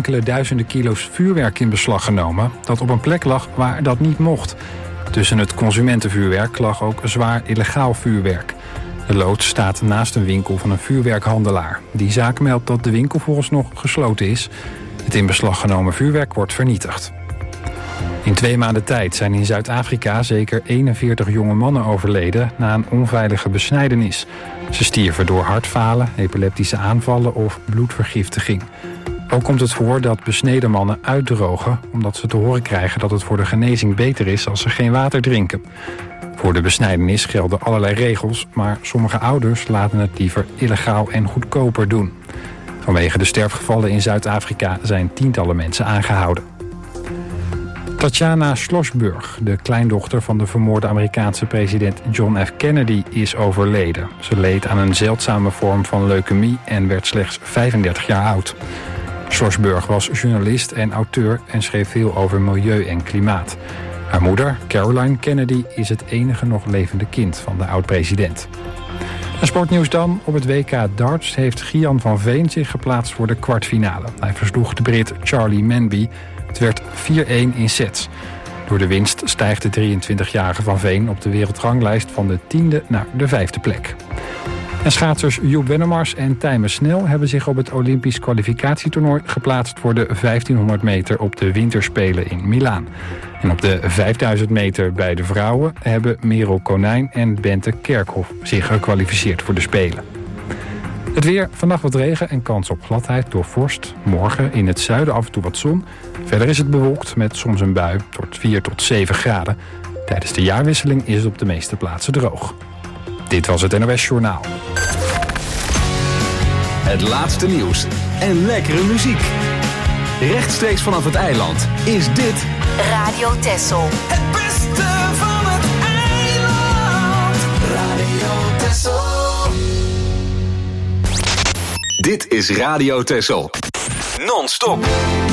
enkele duizenden kilo's vuurwerk in beslag genomen dat op een plek lag waar dat niet mocht. Tussen het consumentenvuurwerk lag ook zwaar illegaal vuurwerk. De loods staat naast een winkel van een vuurwerkhandelaar. Die zaak meldt dat de winkel vooralsnog gesloten is. Het in beslag genomen vuurwerk wordt vernietigd. In 2 maanden tijd zijn in Zuid-Afrika zeker 41 jonge mannen overleden na een onveilige besnijdenis. Ze stierven door hartfalen, epileptische aanvallen of bloedvergiftiging. Ook komt het voor dat besneden mannen uitdrogen omdat ze te horen krijgen dat het voor de genezing beter is als ze geen water drinken. Voor de besnijdenis gelden allerlei regels, maar sommige ouders laten het liever illegaal en goedkoper doen. Vanwege de sterfgevallen in Zuid-Afrika zijn tientallen mensen aangehouden. Tatjana Schlossberg, de kleindochter van de vermoorde Amerikaanse president John F. Kennedy, is overleden. Ze leed aan een zeldzame vorm van leukemie en werd slechts 35 jaar oud. Schlossberg was journalist en auteur en schreef veel over milieu en klimaat. Haar moeder, Caroline Kennedy, is het enige nog levende kind van de oud-president. En sportnieuws dan. Op het WK darts heeft Gian van Veen zich geplaatst voor de kwartfinale. Hij versloeg de Brit Charlie Manby. Het werd 4-1 in sets. Door de winst stijgt de 23-jarige Van Veen op de wereldranglijst van de 10e naar de 5e plek. En schaatsers Joep Wennemars en Tijmen Snel hebben zich op het Olympisch kwalificatietoernooi geplaatst voor de 1500 meter op de winterspelen in Milaan. En op de 5000 meter bij de vrouwen hebben Merel Konijn en Bente Kerkhoff zich gekwalificeerd voor de Spelen. Het weer, vannacht wat regen en kans op gladheid door vorst. Morgen in het zuiden af en toe wat zon. Verder is het bewolkt met soms een bui tot 4 tot 7 graden. Tijdens de jaarwisseling is het op de meeste plaatsen droog. Dit was het NOS Journaal. Het laatste nieuws en lekkere muziek. Rechtstreeks vanaf het eiland is dit Radio Texel. Het beste van het eiland. Radio Texel. Dit is Radio Texel. Non-stop.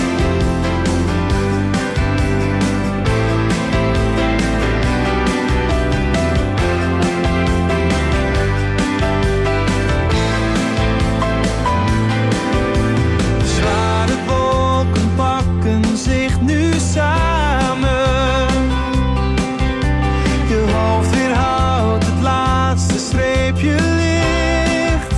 Zware wolken pakken zich nu samen. Je hoofd weerhoudt het laatste streepje licht.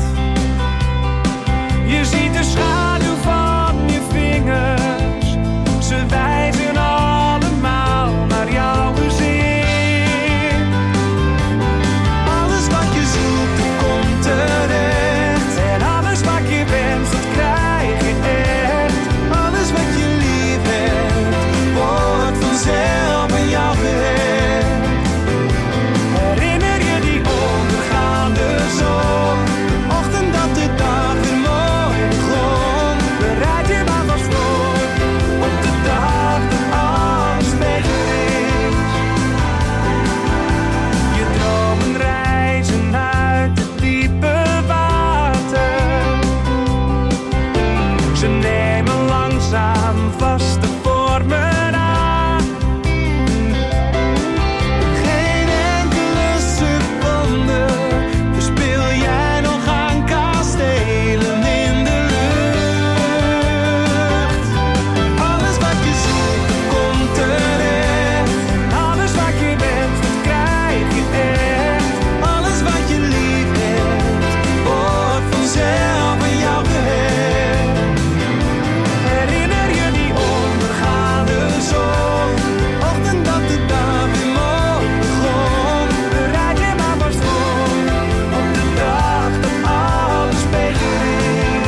Je ziet de schaduw van je vingers. Ze wijzen allemaal naar jouw gezicht. Alles wat je zoekt, komt terecht. En alles wat je wenst, dat krijg je echt. Alles wat je lief hebt, wordt vanzelf aan jou gehecht. Herinner je die ondergaande zon? De ochtend dat de dag weer mooi begon. Bereid je maar vast voor op de dag dat alles beter is. Je dromen reizen uit het diepe water. Ze nemen langzaam vaste vormen aan. Geen enkele seconde verspil jij nog aan kastelen in de lucht. Alles wat je zoekt, komt terecht. En alles wat je wenst, dat krijg je echt. Alles wat je lief hebt, wordt vanzelf aan jou gehecht. Herinner je die ondergaande zon? De ochtend dat de dag weer mooi begon. Bereid je maar vast voor op de dag dat alles beter is.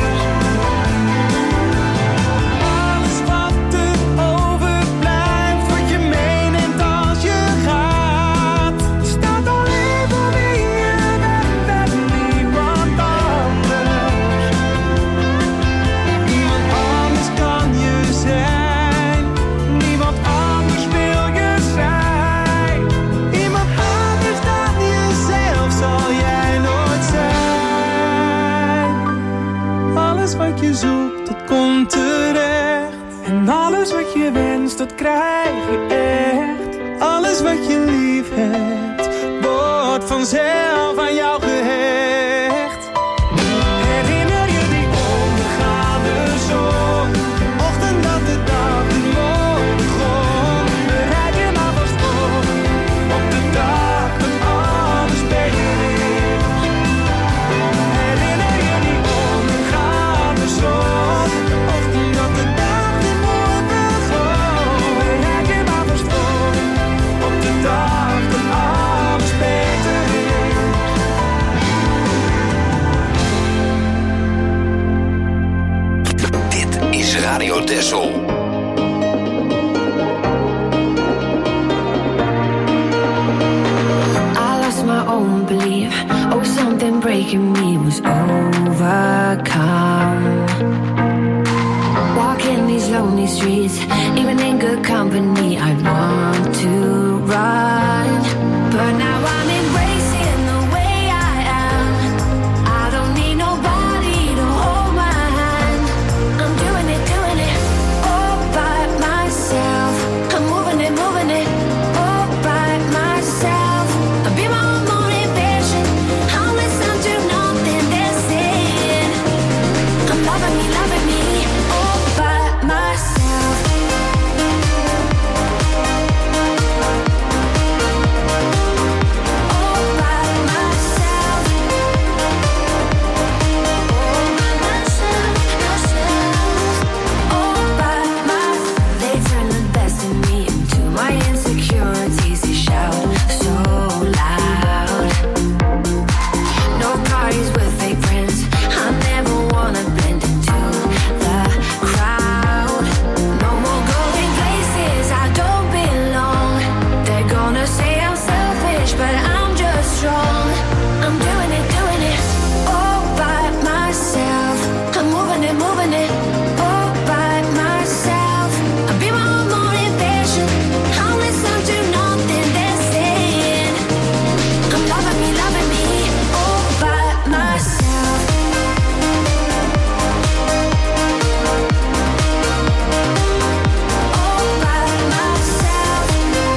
Alles wat er overblijft, wat je meeneemt als je gaat, staat alleen voor wie je bent en niemand anders. Niemand anders kan je zijn. Niemand anders wil je zijn. Iemand anders dan jezelf zal jij nooit zijn. Alles wat je zoekt, dat komt terecht. En alles wat je wenst, dat krijg je echt. Alles wat je lief hebt, wordt vanzelf aan jou gehecht. Herinner je die ondergaande zon? De ochtend Radio Texel. I lost my own belief. Oh, something breaking me was overcome. Walking these lonely streets, even in good company, I want to run. But now I'm embracing the way I am. I don't need nobody to hold my hand. I'm doing it all by myself. I'm moving it all by myself. I'll be my own motivation. I'll listen to nothing they're saying. I'm loving me all by myself. All by myself. All by myself. They turn the best in me into my insecurities. They shout so loud. No parties with fake friends. I never wanna blend into the crowd. No more going places I don't belong. They're gonna say I'm selfish, but I'm just strong. I'm doing it all by myself. I'm moving it all by myself. I'll be my own motivation. I'll listen to nothing they're saying. I'm loving me all by myself. All by myself.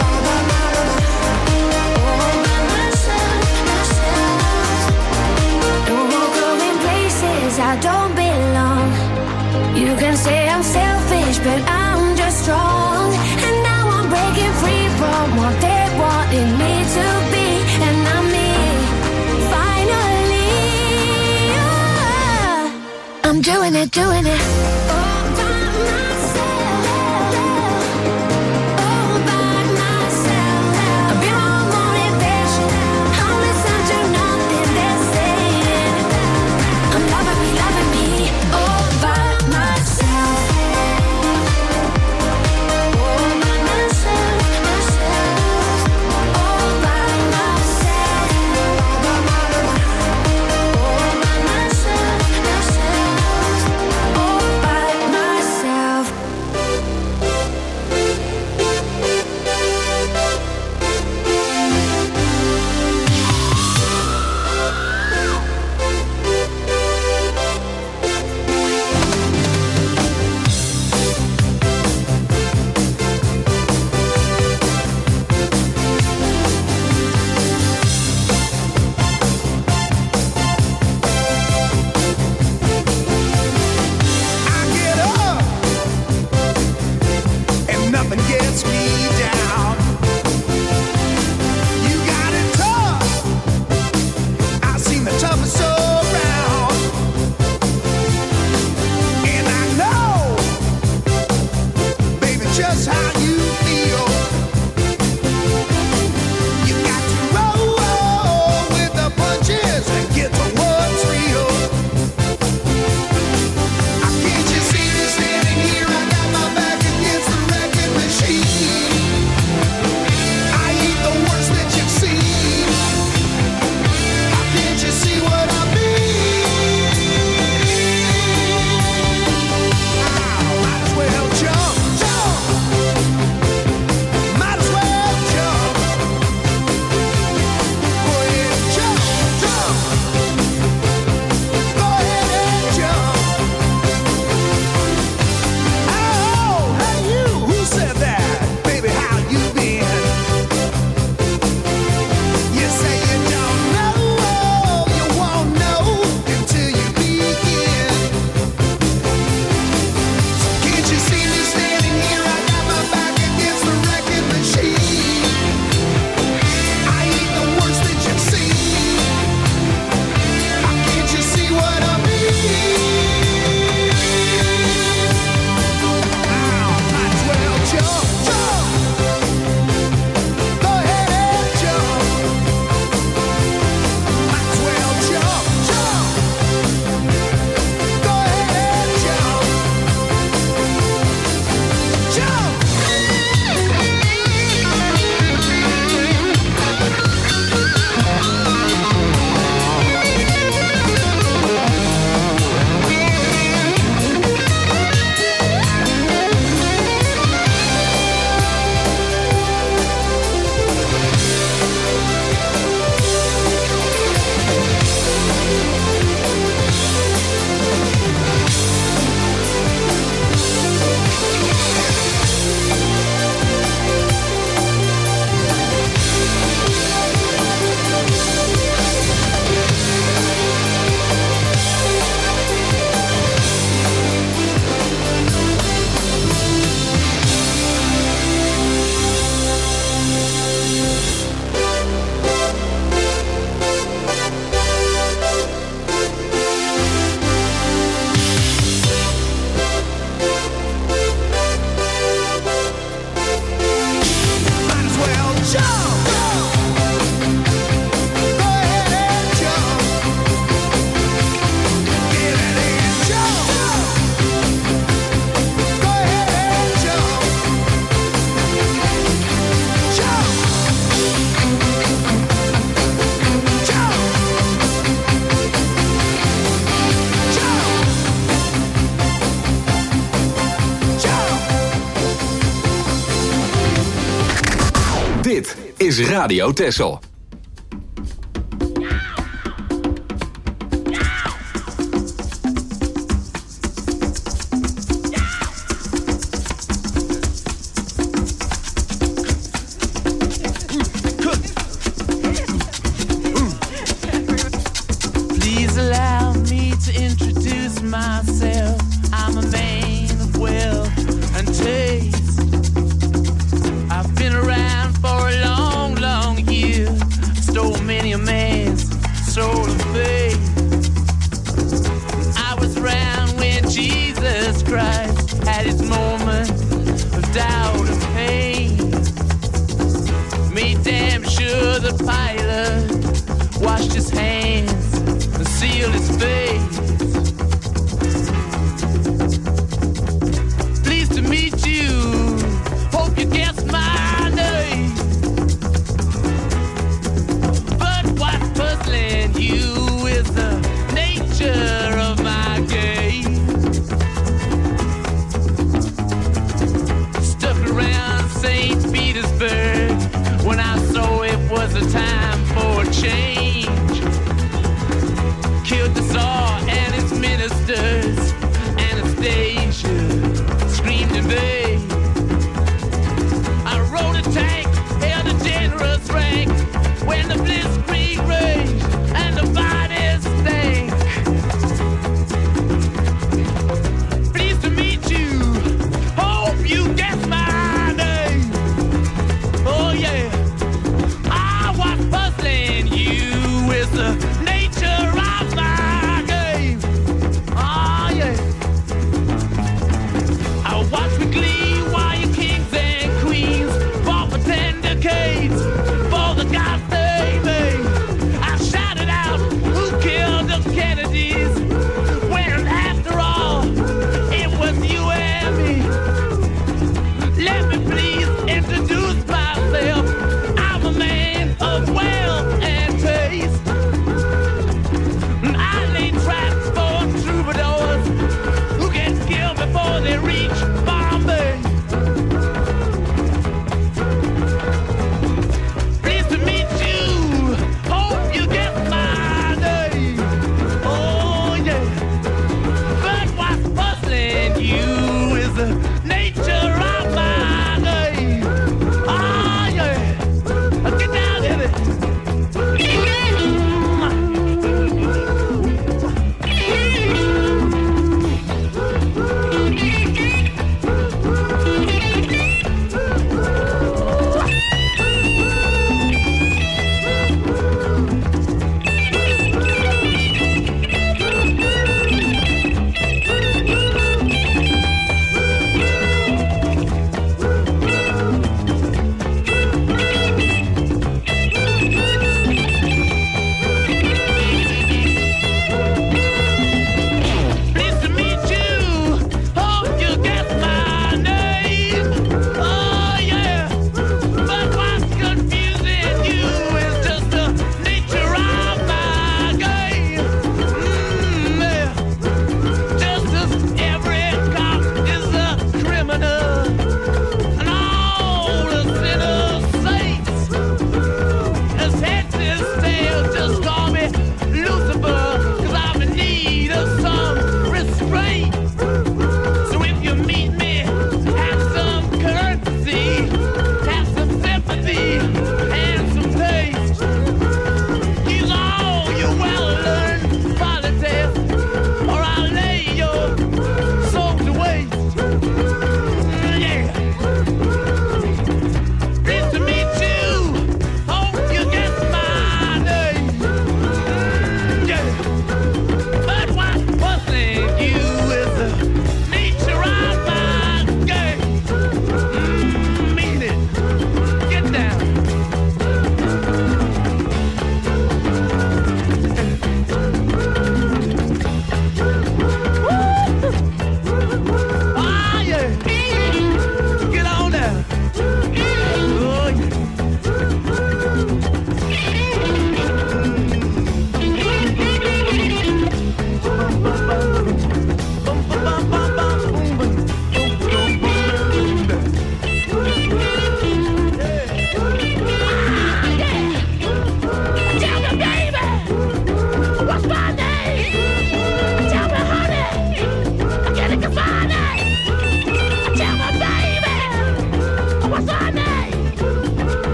No more going places I don't belong. You can say I'm selfish, but I'm just strong. And now I'm breaking free from what they wanted me to be. And I'm me, finally. I'm doing it all by myself. All by myself. I'll be my own motivation. I'll listen to nothing they're saying. I'm loving me all by myself. All by myself. All by myself. All by myself. All by Dit is Radio Texel. Please allow me to introduce myself. I'm a man of wealth and taste. I've been around for a long, long year.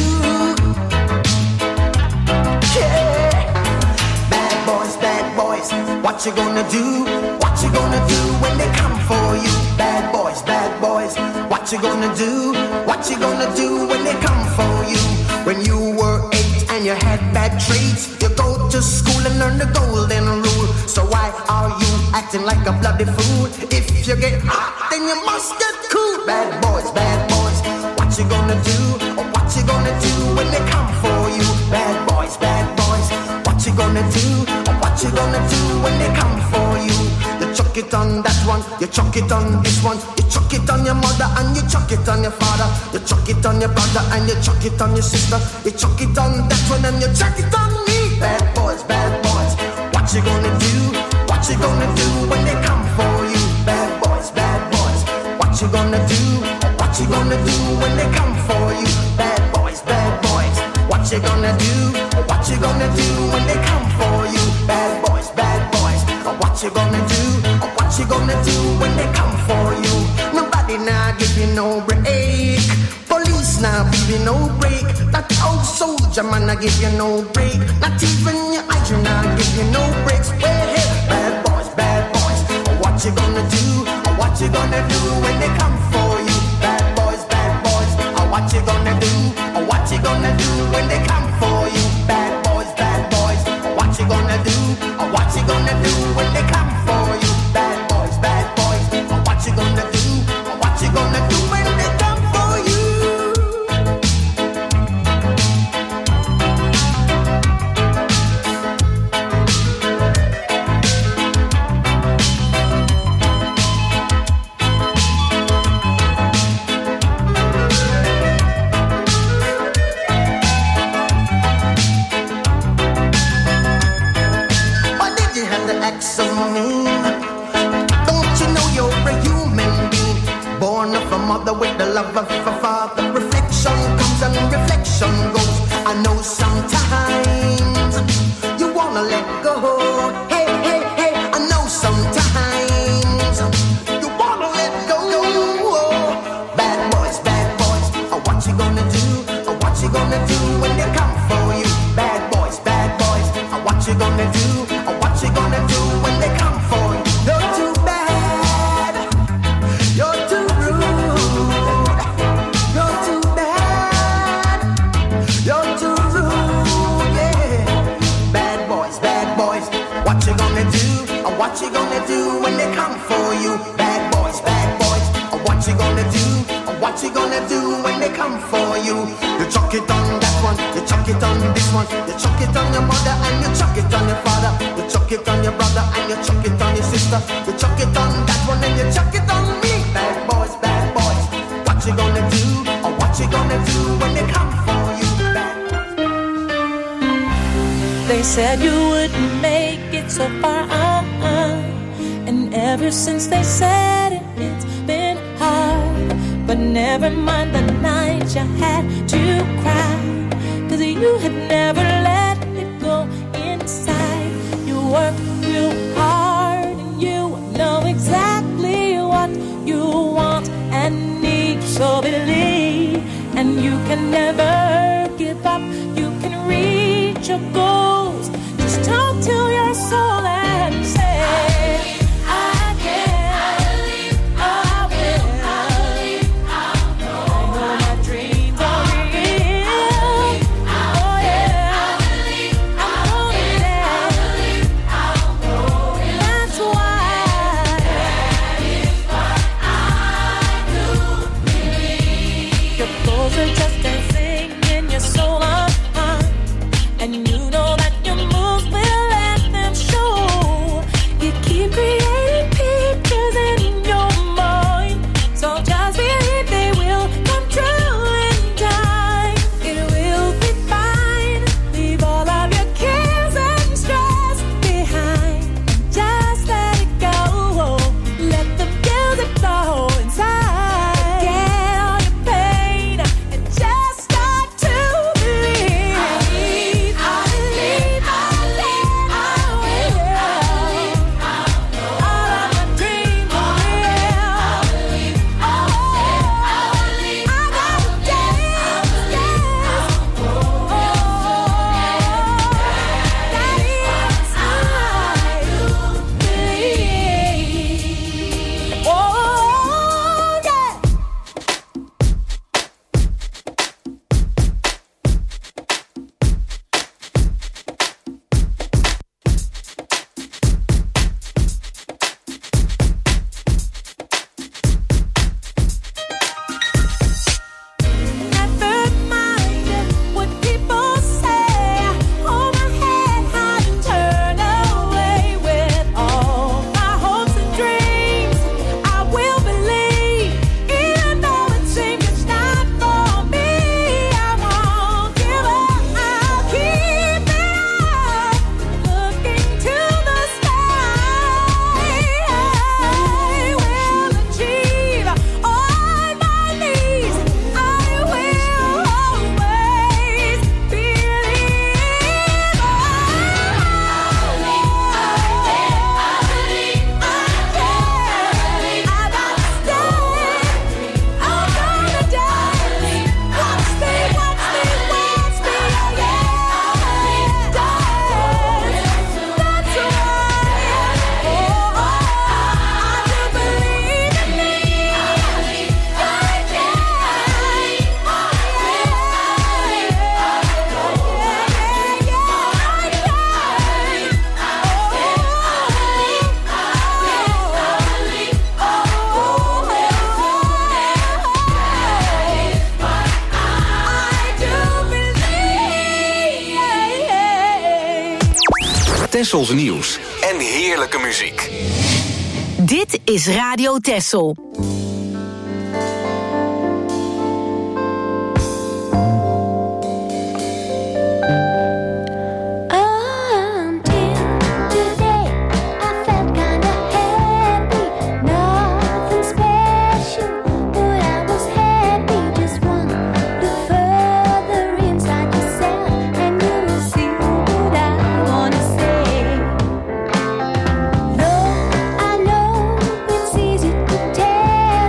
Yeah. Bad boys, what you gonna do? What you gonna do when they come for you? Bad boys, what you gonna do? What you gonna do when they come for you? When you were 8 and you had bad traits, you go to school and learn the golden rule. So why are you acting like a bloody fool? If you get hot, then you must get cool. Bad boys, what you gonna do? Or what you gonna do when they come for you? Bad boys, what you gonna do? Or what you gonna do when they come for you? You chuck it on that one, you chuck it on this one, you chuck it on your mother and you chuck it on your father, you chuck it on your brother and you chuck it on your sister, you chuck it on that one and you chuck it on me. Bad boys, what you gonna do? What you gonna do when they come for you? Bad boys, what you gonna do? What you gonna do when they come for you? Bad boys, what you gonna do? What you gonna do when they come for you? Bad boys, what you gonna do? What you gonna do when they come for you? Nobody now give you no break. Police now give you no break. That old soldier man I give you no break. Not even your eyes you now give you no breaks. Hey, bad boys, what you gonna do? What you gonna do when they come for you? Bad boys, what you gonna do? What you gonna do when they come for you? Bad boys, what you gonna do? What you gonna do when they come for you? Bad boys, what you gonna do? What you gonna do when they come for you? Mother with the love of a father. Reflection comes and reflection goes. I know sometimes you wanna let go. Hey, I know sometimes you wanna let go. Bad boys, what you gonna do? What you gonna do when they come for you? Bad boys, what you gonna do? What you gonna do when they come for you? You're too bad, you're too rude, you're too bad, you're too rude, yeah. Bad boys, what you gonna do? What you gonna do when they come for you? Bad boys, what you gonna do? What you gonna do when they come for you? You chuck it on that one, you chuck it on this one, you chuck it on your mother and you chuck it on your father, you chuck it on your brother and you chuck it on your sister, you chuck it on that one and you chuck it on me. Bad boys, what you gonna do? Or what you gonna do when they come for you? Bad boys. They said you wouldn't make it so far, and ever since they said it, it's been hard. But never mind the night you had to cry, 'cause you had never let it go inside. You worked real hard and you know exactly what you want and need. So believe, and you can never give up. You can reach your goals. Just talk to your soul and say, just dancing in your soul, and you know that Tessels nieuws en heerlijke muziek. Dit is Radio Tessel. Tell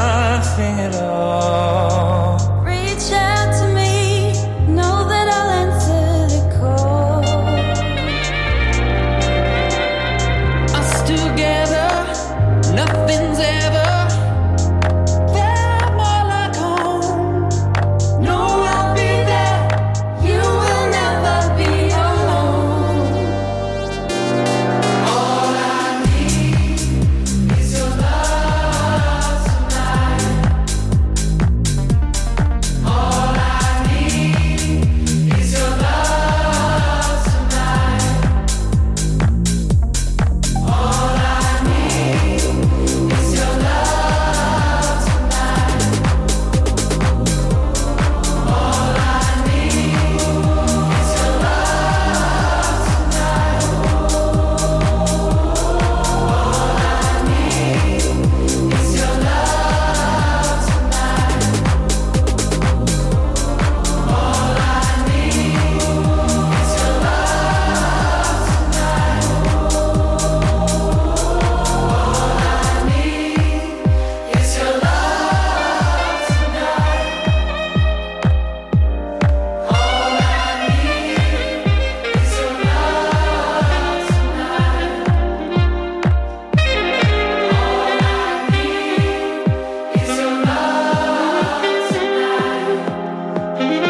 nothing at all. Reach out to me, know that I'll answer the call. Us together, nothing's ever that more like home. No, I'll be there. You will never be alone. All I need is your love tonight. All I need is your love tonight. All I need is your love tonight. All I need is your love tonight. All I need is your love tonight. All I need is your love tonight. All I need is your love tonight. All I need is your love tonight. All I need is your love tonight.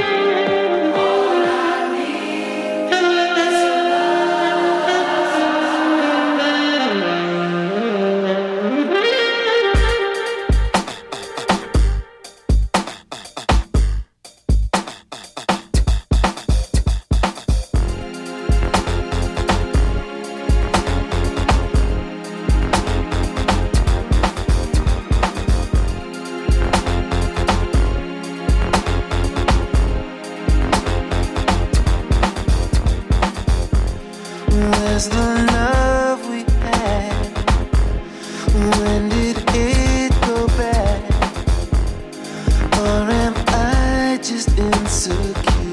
Where's the love we had? When did it go bad? Or am I just insecure?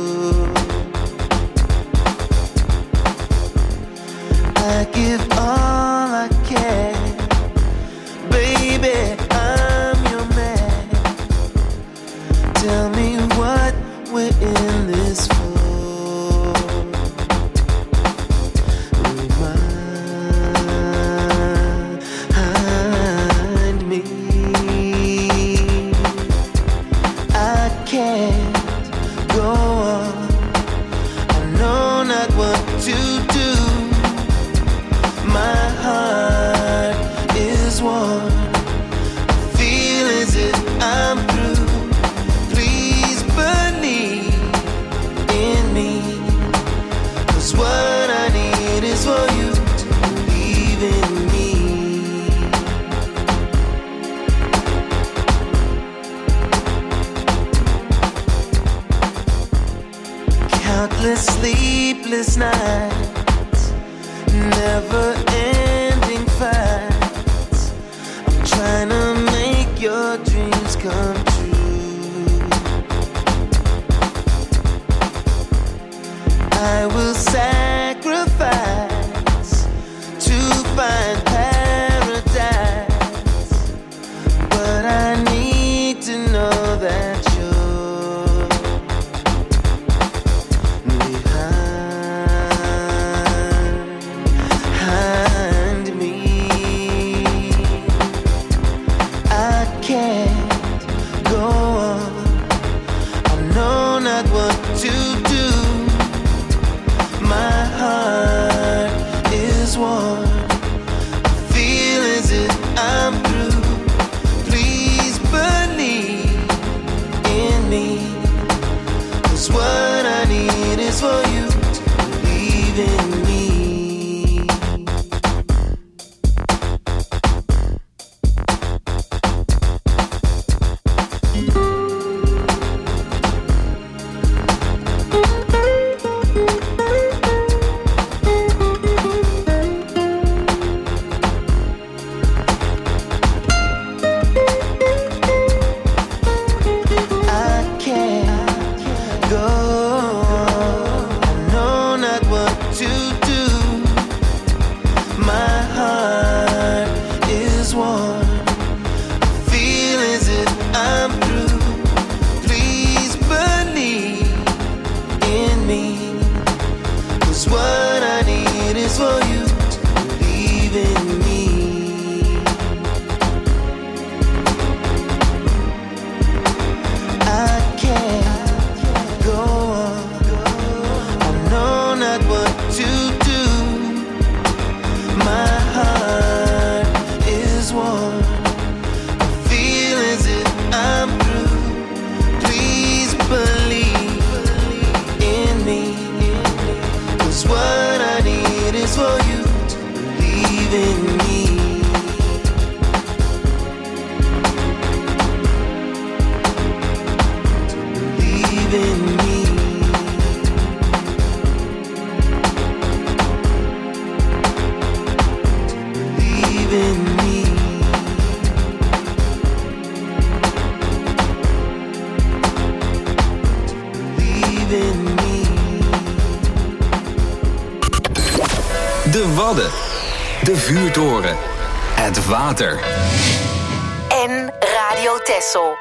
I give all I can. Baby, I'm your man. Tell me what we're in this for. Remind me I can't go on. I know not what to do. My heart is worn. I feel as if I'm through. Please believe in me, 'cause what I need is for you to believe in me. Countless sleepless nights, never-ending fights. I'm trying to make your dreams come true. I will sacrifice to find paradise, but I need to know that you're behind me. I can't go on. I know not what to do. My heart is worn. I feel as if I'm through. Please believe in me, 'cause what I need is for you to believe in me. Wadden. De vuurtoren. Het water. En Radio Texel.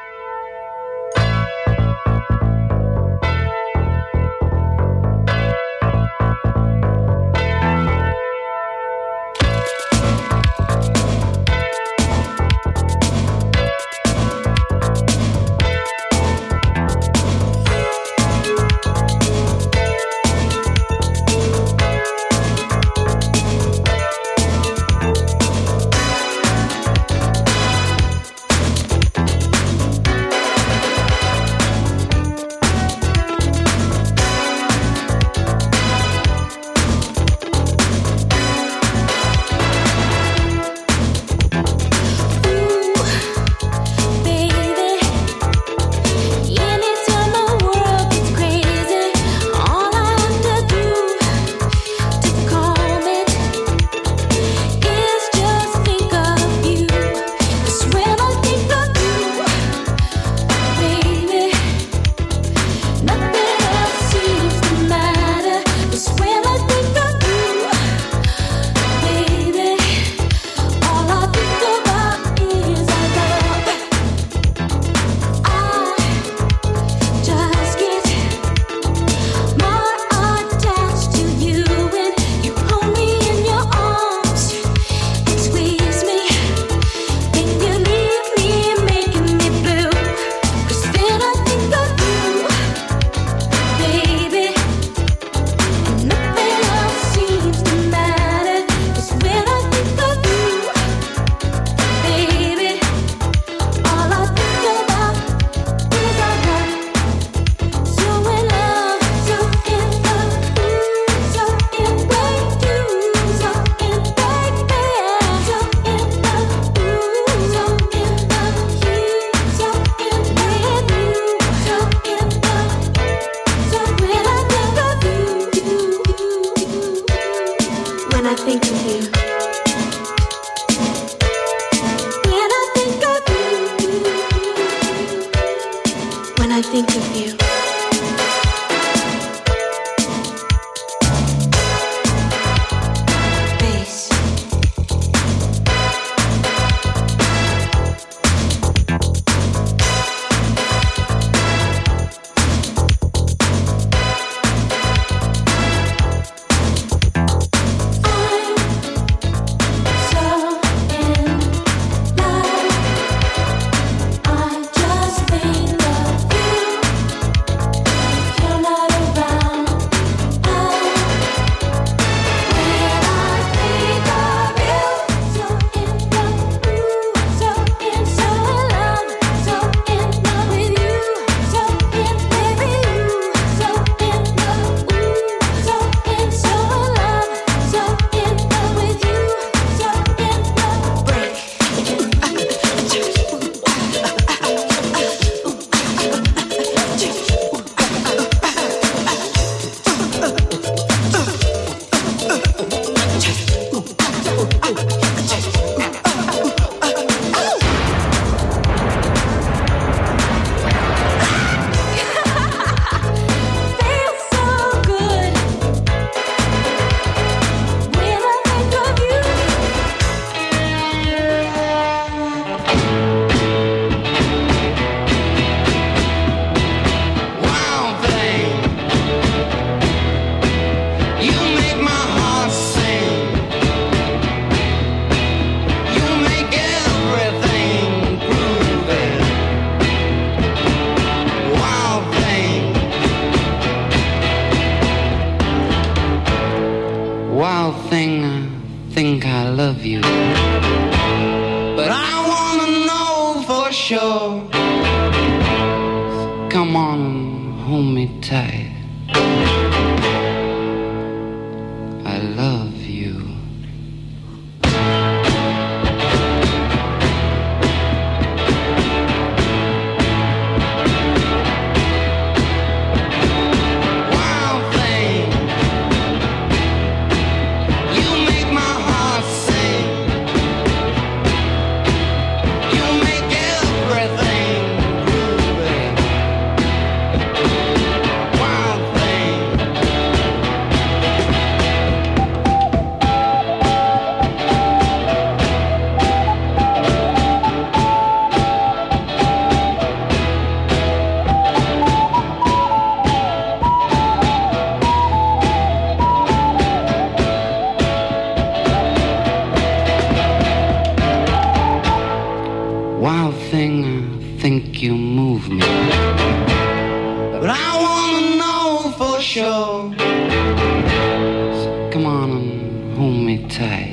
think you move me. But I wanna know for sure. So come on and hold me tight.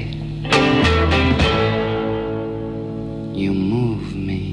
You move me.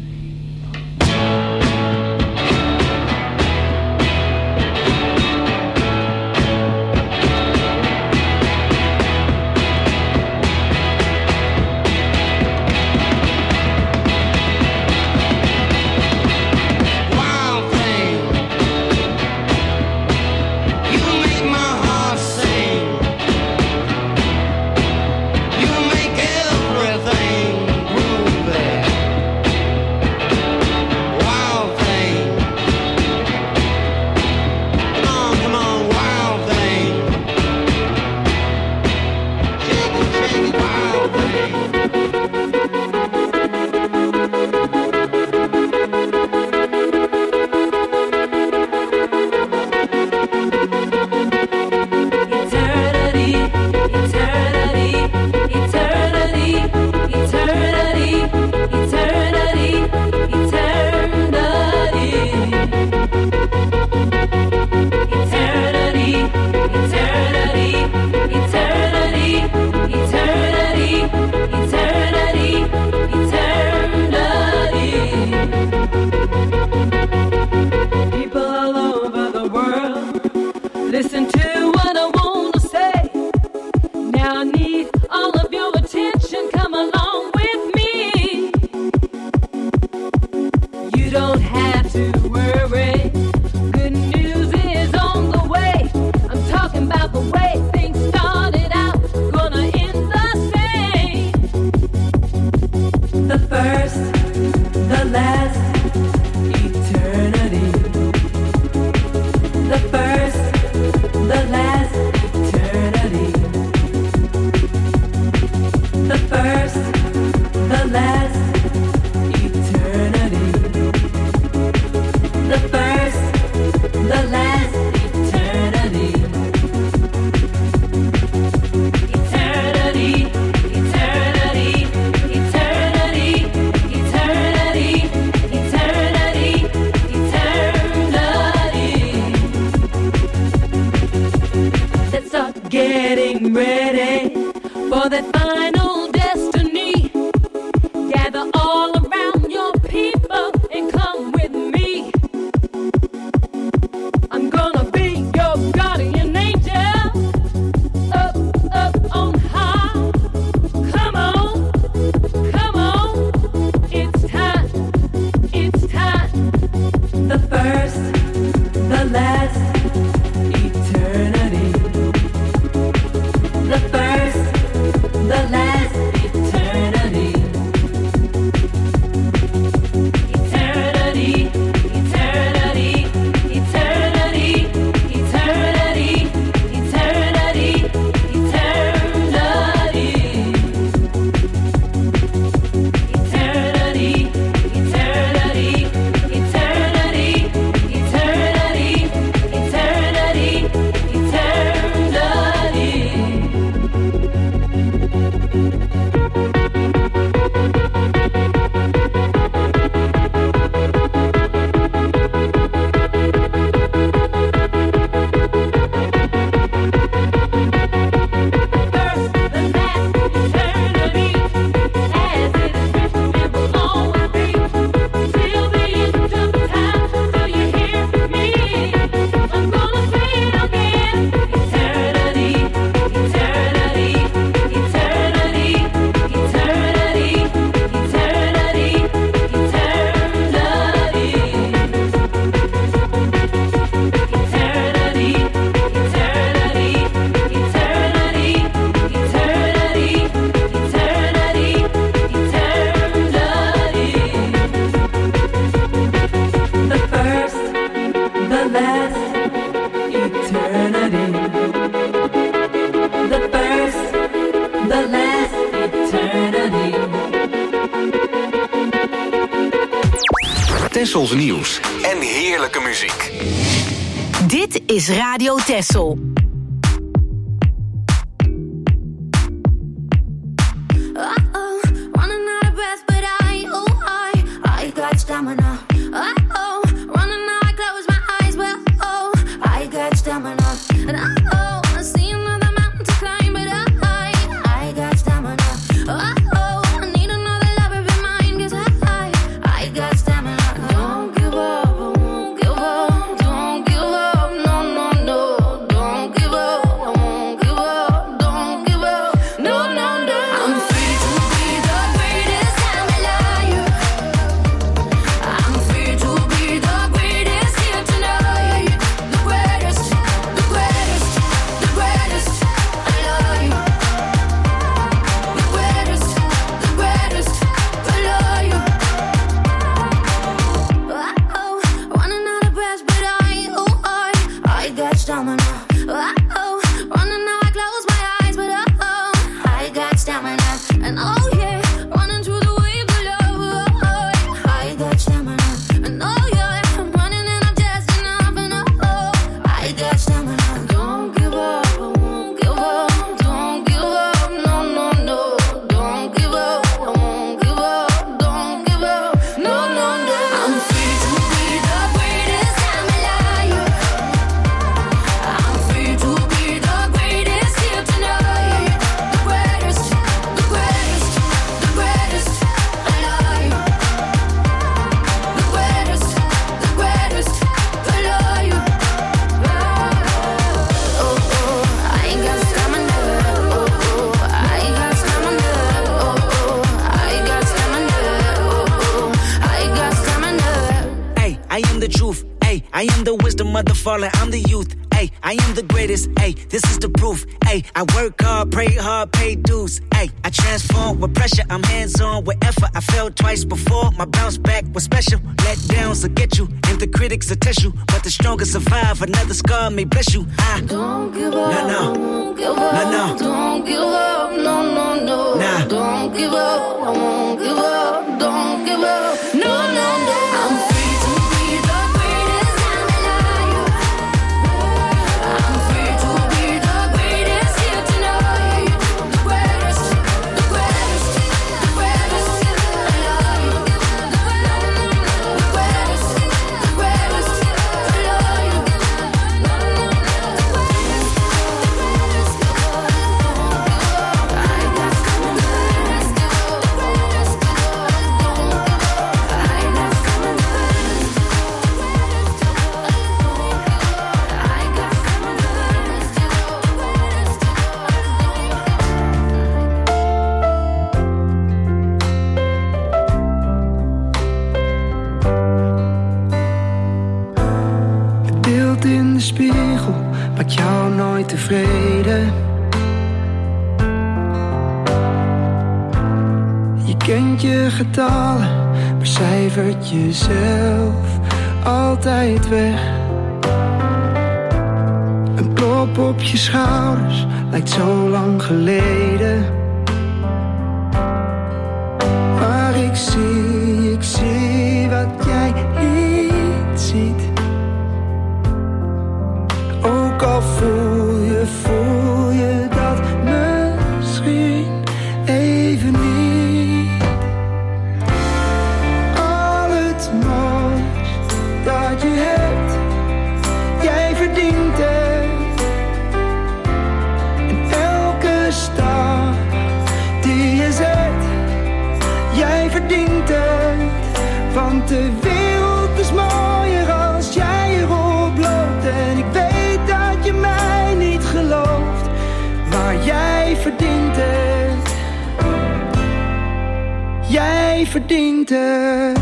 Tessels nieuws en heerlijke muziek. Dit is Radio Tessel. Running out of breath, but I got stamina. Oh, running now I close my eyes. Well, oh, I got stamina. And oh, I see another mountain to climb, but I got stamina. Oh, I need another lover in mine, 'cause I got stamina. Don't give up, I won't give up. Don't give up, no, no, no. Don't give up, I won't give up. Don't give up, no, no, no. I'm free to be the greatest I'm alive. I'm free to be the greatest here tonight. The greatest, the greatest, the greatest alive. The greatest, the greatest alive. Oh, running out of breath, but I got stamina. Oh, running now I close my eyes, but I got stamina. And oh yeah, running through the waves of love. I got stamina. And oh yeah, I'm running and I'm just enough. And I got stamina. Don't give up, I won't give up. Don't give up, no, no, no. Don't give up, I won't give up. Don't give up, no, no, no. I'm free to be the greatest I'm alive. I'm free to be the greatest here tonight. The greatest, the greatest, the greatest alive. The greatest, the greatest alive. Oh, oh, I got stamina. Oh, oh, I got stamina. Oh, oh, I got stamina. Oh, oh, I got stamina. Ay, I am the truth. Ay, I am the wisdom of the fallen. I'm the youth. Ay, I am the greatest. Ay, this is the proof. Ay, I work hard, pray hard, pay dues. Ay, I transform with pressure. I'm hands-on with effort. I failed twice before. My bounce back was special. Let downs will get you, and the critics will test you. But the strongest survive. Another scar may bless you. Don't give up, No, no. I won't give up. No, no. Don't give up, no, no, no. Nah. Don't give up, I won't give up. Don't give up, no, no, no. I'm free to be the greatest I'm alive. I'm free to be the greatest here tonight. The greatest, the greatest, the greatest alive. The greatest, the greatest alive. Het beeld in de spiegel maakt jou nooit tevreden. Je kent je getallen, maar cijfert jezelf altijd weg. Een klop op je schouders lijkt zo lang geleden. Maar ik zie wat jij niet ziet. Ook al voel je dat misschien even niet. Al het moois dat je hebt, jij verdient het. En elke stap die je zet, jij verdient het. Want de wereld is mooier als jij erop loopt. En ik weet dat je mij niet gelooft, maar jij verdient het. Jij verdient het.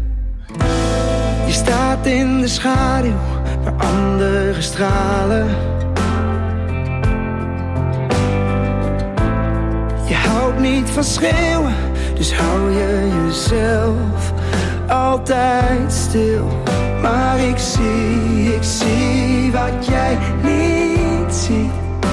Je staat in de schaduw waar anderen stralen. Je houdt niet van schreeuwen, dus hou je jezelf altijd stil. Maar ik zie wat jij niet ziet.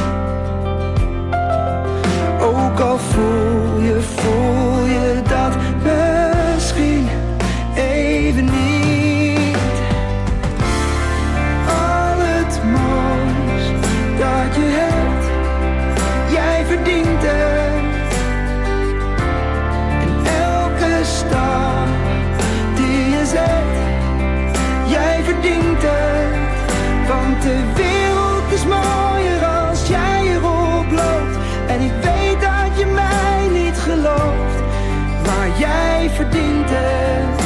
Ook al voel je dat misschien even niet. Al het moois dat je hebt, jij verdient het. En elke stap die je zet, verdient het. Want de wereld is mooier als jij erop loopt. En ik weet dat je mij niet gelooft, maar jij verdient het.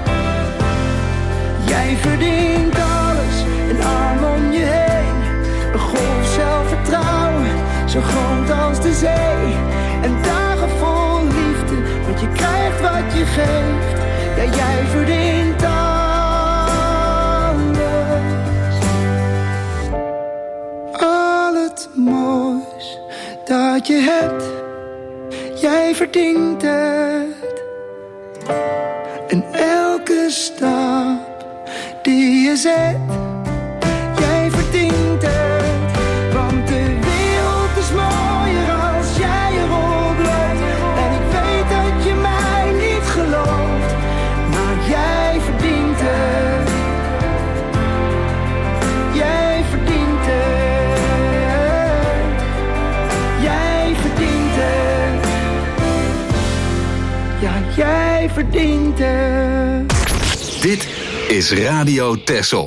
Jij verdient alles, een arm om je heen, een golf zelfvertrouwen, zo groot als de zee. En dagen vol liefde, want je krijgt wat je geeft. Ja, jij verdient alles. Al het moois dat je hebt, jij verdient het. En elke stap die je zet, jij verdient het. Want de wereld is mooier als jij erop loopt. En ik weet dat je mij niet gelooft, maar jij verdient het. Jij verdient het. Jij verdient het. Ja, jij verdient het. Dit is Radio Texel.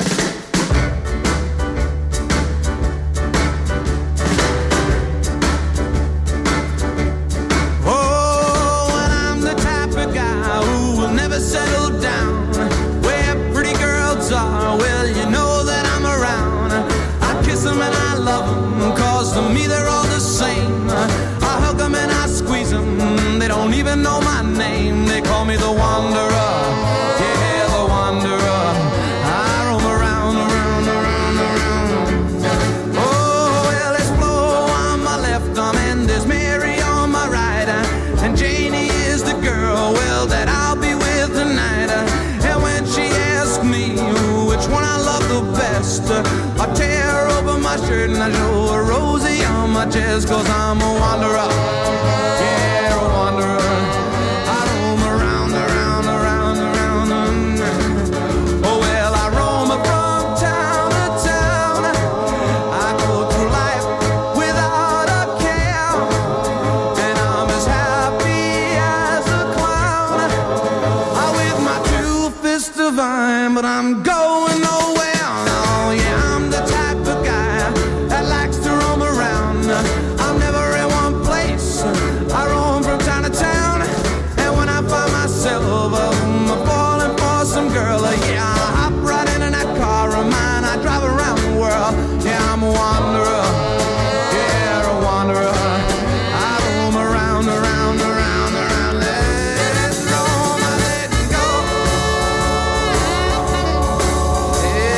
And I show a rosy on my chest, 'cause I'm a wanderer. Yeah, a wanderer. I roam around, around, around, around. Oh well, I roam from town to town. I go through life without a care, and I'm as happy as a clown. I with my two fists divine, but I'm going nowhere. Oh yeah, I'm the type of guy that likes to roam around. I'm never in one place, I roam from town to town. And when I find myself falling for some girl, yeah, I hop right in that car of mine. I drive around the world, yeah, I'm a wanderer. Yeah, a wanderer. I roam around, around, around, around. Let it go, my let it go. Yeah.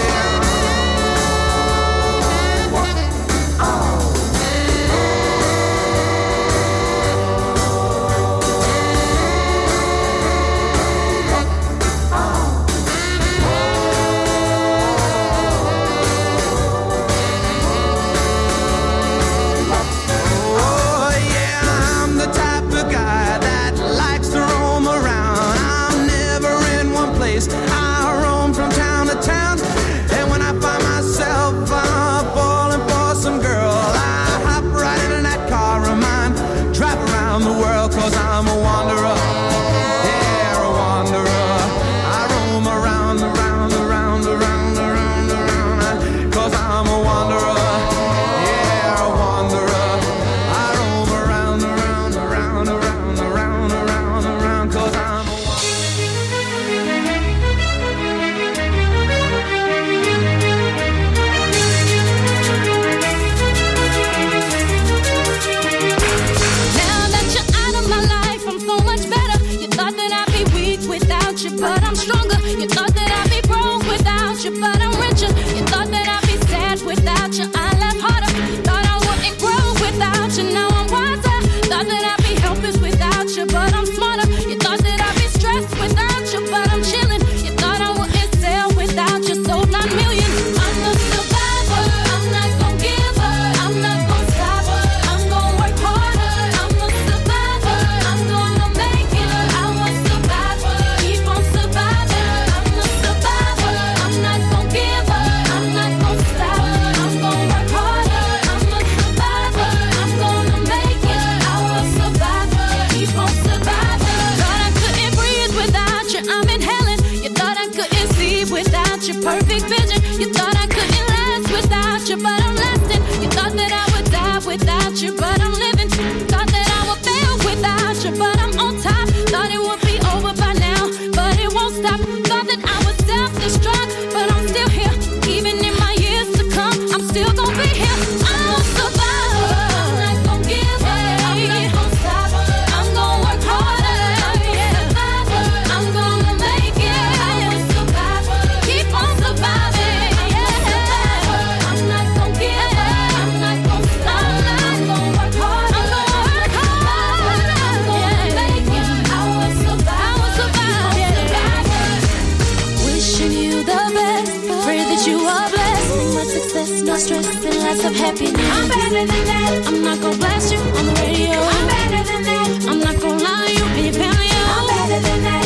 perfect vision. You thought I couldn't last without you, but I'm lasting. You thought that I would die without you, but I'm living. Thought that I would fail without you, but I'm on top. Thought it would be over by now, but it won't stop. Thought that I would self-destruct, but I'm still here. Even in my years to come, I'm still gonna be here. I'm gonna survive. I'm not gonna give up. I'm not gonna stop. I'm gonna work harder. I'm gonna survive. I'm gonna make it. I'm gonna survive. Keep on surviving. I'm not gonna give up. I'm not gonna stop. I'm gonna work hard. I'm gonna work hard. I'm gonna make it. I will survive. I will survive. Wishing you the best. Pray that you are blessed. Much success, no stress, and lots of happiness. I'm better than that. I'm not gonna blast you on the radio. I'm better than that. I'm not gonna lie to you in your paleo. I'm better than that.